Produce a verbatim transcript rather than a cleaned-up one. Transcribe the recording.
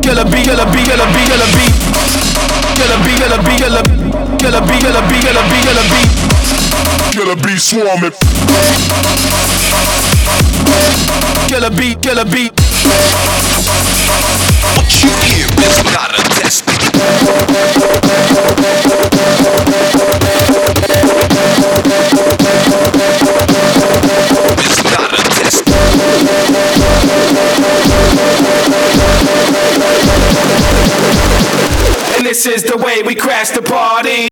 Killer beat, killer beat, killer beat, killer beat. Killer beat, killer beat, killer killer beat, killer beat, killer beat, killer beat. Killer beat swarming. Killer beat, killer beat. What you hear is not a test. It's not a test. And this is the way we crash the party.